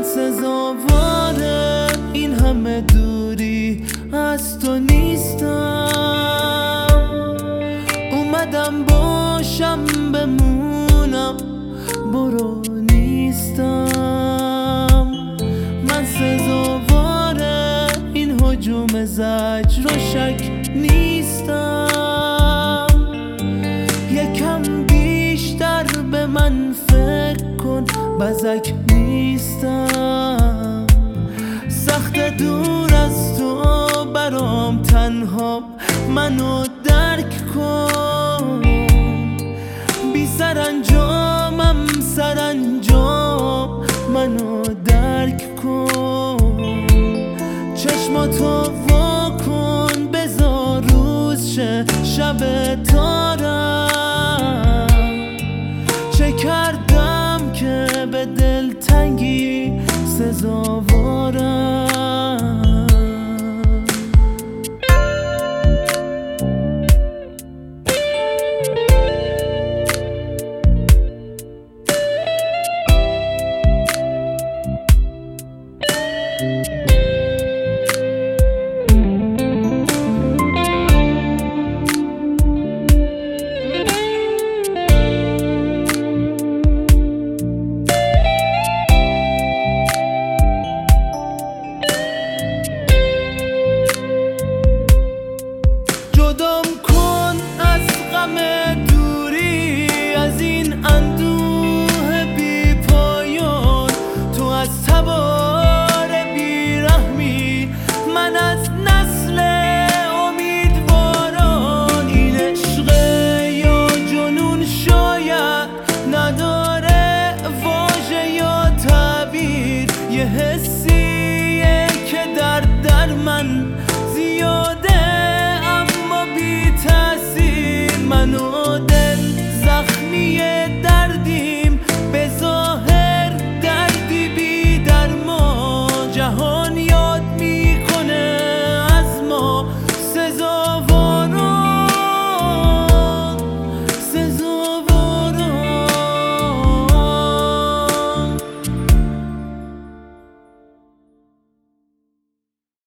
سزاوار این همه دوری از تو نیستم. اومدم باشم بمونم، برو نیستم. من سزاوار این هجوم زجر و شک نیستم. یکم بیشتر به من فکر کن، بزک نیستم. سخت دور از تو برام تنها، منو درک کن. بی سرانجامم سرانجام، منو درک کن. چشماتو وا کن، بذار روز شه شب تارم. چه کردم که به دلتنگی سزاوارم؟ جدام کن از غم دوری، از این اندوه بی پایان. تو از تبار بیرحمی، من از نسل امیدواران. این عشق یا جنون شاید نداره واژه یا تعبیر. یه حسیه که در من زیاده منو دل زخمی دردیم، به ظاهر دردی بی درمان. جهان یاد میکنه از ما سزاوار